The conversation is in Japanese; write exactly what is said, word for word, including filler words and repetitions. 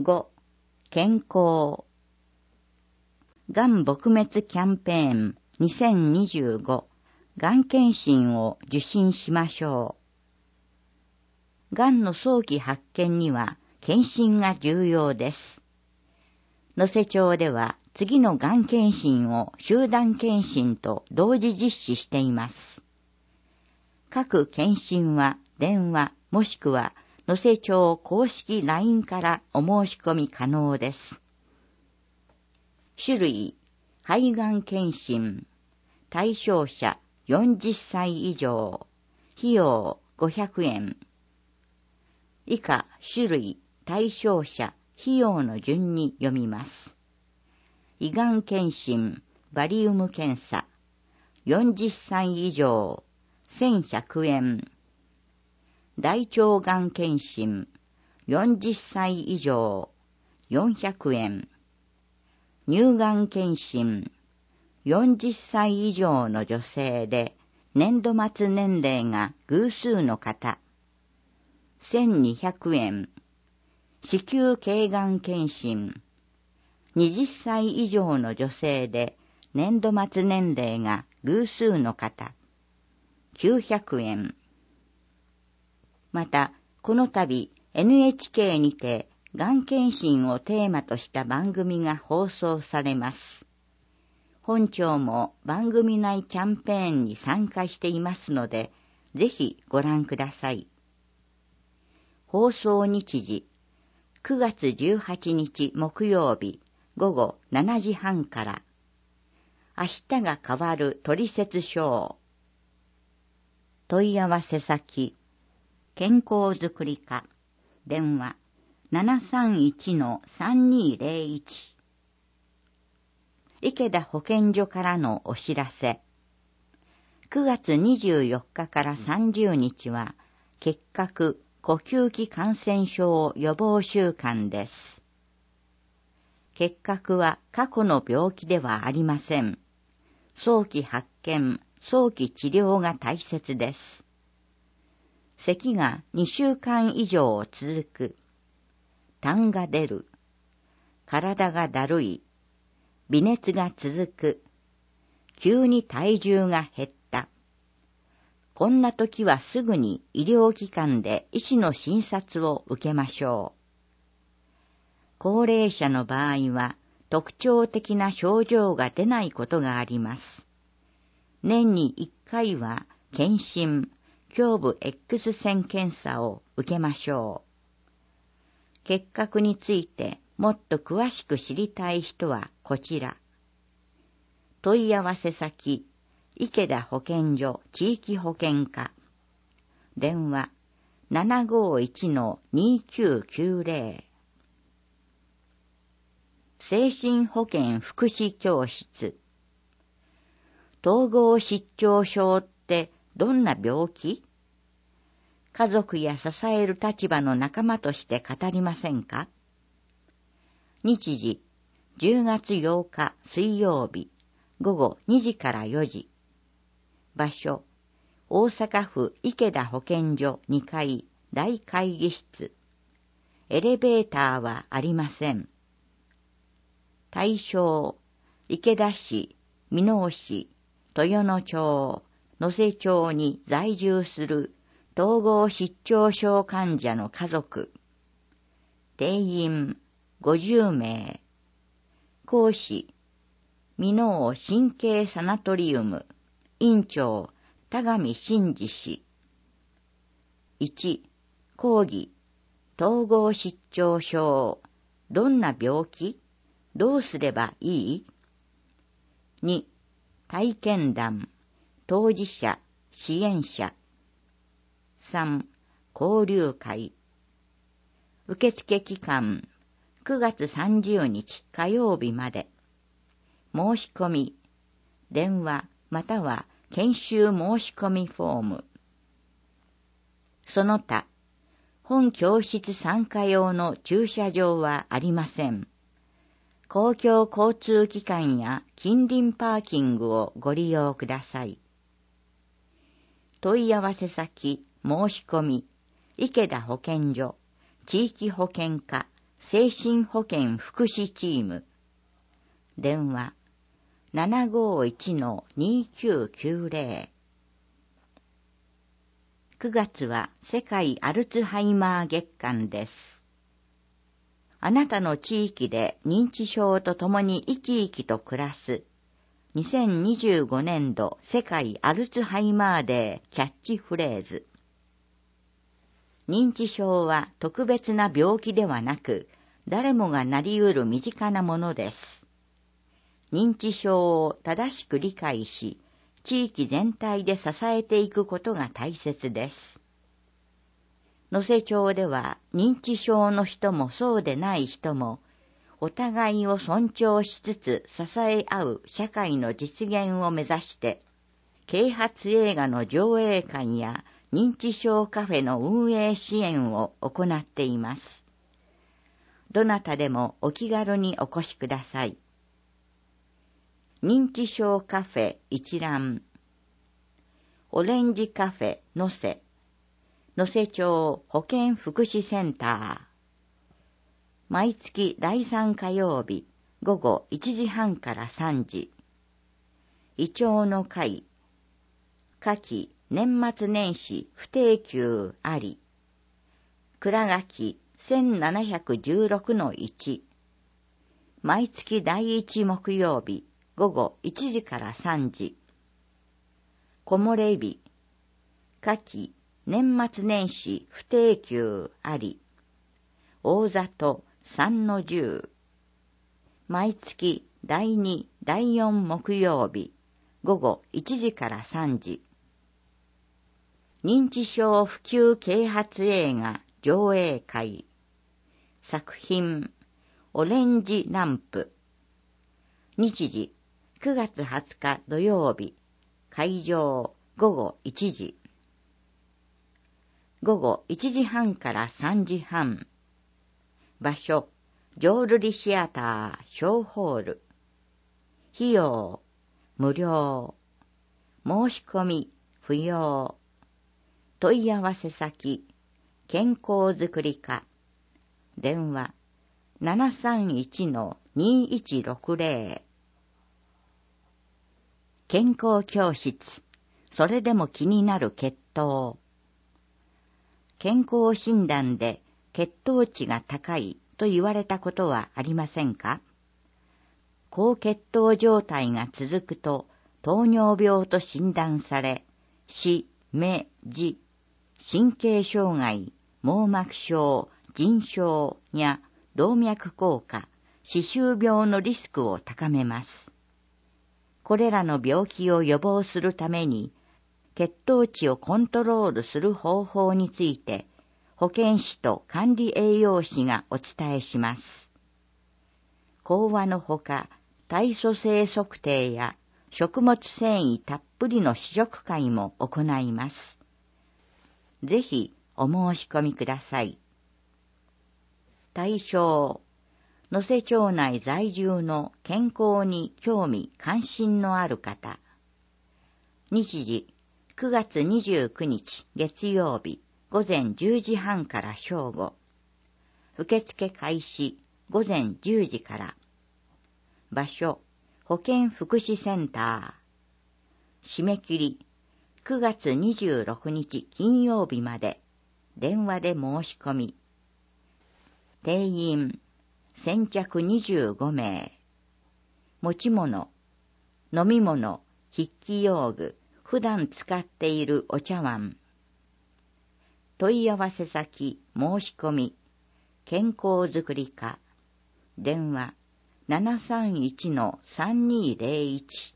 ご、健康。がん撲滅キャンペーンにせんにじゅうご、がん検診を受診しましょう。がんの早期発見には検診が重要です。能勢町では次のがん検診を集団検診と同時実施しています。各検診は電話もしくは能勢町公式 ライン からお申し込み可能です。種類、肺がん検診、対象者よんじゅっさい以上、費用ごひゃくえん。以下、種類、対象者、費用の順に読みます。胃がん検診、バリウム検査、よんじゅっさい以上、せんひゃくえん。大腸がん検診、よんじゅっさい以上、よんひゃくえん。乳がん検診、よんじゅっさい以上の女性で、年度末年齢が偶数の方、せんにひゃくえん。子宮頸がん検診、はたち以上の女性で、年度末年齢が偶数の方、きゅうひゃくえん。また、この度 エヌエイチケー にて、がん検診をテーマとした番組が放送されます。本庁も番組内キャンペーンに参加していますので、ぜひご覧ください。放送日時、くがつじゅうはちにち木曜日ごごしちじはんから。明日が変わるトリセツショー。問い合わせ先、健康づくり課、電話 ななさんいちのさんにーぜろいち。池田保健所からのお知らせ。くがつにじゅうよっかからさんじゅうにちは、結核・呼吸器感染症予防週間です。結核は過去の病気ではありません。早期発見、早期治療が大切です。咳がにしゅうかん以上続く。痰が出る。体がだるい。微熱が続く。急に体重が減った。こんな時はすぐに医療機関で医師の診察を受けましょう。高齢者の場合は特徴的な症状が出ないことがあります。年にいっかいは検診、胸部 X 線検査を受けましょう。結核についてもっと詳しく知りたい人はこちら。問い合わせ先、池田保健所地域保健課。電話 ななごいちのにきゅうきゅうぜろ。精神保健福祉教室。統合失調症ってどんな病気？家族や支える立場の仲間として語りませんか？日時、じゅうがつようか水曜日、ごごにじからよじ。場所、大阪府池田保健所にかい大会議室。エレベーターはありません。対象、池田市、箕面市、豊野町、能勢町に在住する統合失調症患者の家族。定員ごじゅうめい。講師、箕面神経サナトリウム、院長、田上真二氏。いち、講義、統合失調症、どんな病気？どうすればいい？に、体験談、当事者、支援者。さん、交流会。受付期間、くがつさんじゅうにち火曜日まで。申し込み、電話または研修申し込みフォーム。その他、本教室参加用の駐車場はありません。公共交通機関や近隣パーキングをご利用ください。問い合わせ先、申し込み、池田保健所、地域保健課、 精神保健福祉チーム。電話 ななごいちのにきゅうきゅうぜろ。くがつは世界アルツハイマー月間です。あなたの地域で認知症と共に生き生きと暮らすにせんにじゅうごねんど世界アルツハイマーデーキャッチフレーズ。認知症は特別な病気ではなく、誰もがなり得る身近なものです。認知症を正しく理解し、地域全体で支えていくことが大切です。能勢町では認知症の人もそうでない人も、お互いを尊重しつつ支え合う社会の実現を目指して、啓発映画の上映会や認知症カフェの運営支援を行っています。どなたでもお気軽にお越しください。認知症カフェ一覧。オレンジカフェ能勢。能勢町保健福祉センター。毎月だいさん火曜日午後いちじはんからさんじ。イチョウの会。夏季年末年始不定休あり。倉垣せんななひゃくじゅうろくのいち。毎月だいいち木曜日午後いちじからさんじ。木漏れ日。夏季年末年始不定休あり。大里さんのじゅう。毎月だいにだいよん木曜日午後いちじからさんじ。認知症普及啓発映画上映会。作品オレンジランプ。日時くがつはつか土曜日。会場午後いちじ。午後いちじはんからさんじはん。場所浄瑠璃シアター小ホール。費用無料。申し込み不要。問い合わせ先健康づくり課。電話 ななさんいちのにいちろくぜろ。健康教室。それでも気になる血糖。健康診断で血糖値が高いと言われたことはありませんか？高血糖状態が続くと糖尿病と診断され、死、目、痔、神経障害、網膜症、腎症や動脈硬化、歯周病のリスクを高めます。これらの病気を予防するために、血糖値をコントロールする方法について、保健師と管理栄養士がお伝えします。講話のほか、体組成測定や食物繊維たっぷりの試食会も行います。ぜひお申し込みください。対象、能勢町内在住の健康に興味関心のある方。日時くがつにじゅうくにち月曜日午前じゅうじはんから正午。受付開始午前じゅうじから。場所保健福祉センター。締め切りくがつにじゅうろくにち金曜日まで。電話で申し込み。定員先着にじゅうごめい。持ち物、飲み物、筆記用具、普段使っているお茶碗。問い合わせ先、申し込み、健康づくり課。電話 ななさんいちのさんにーぜろいち。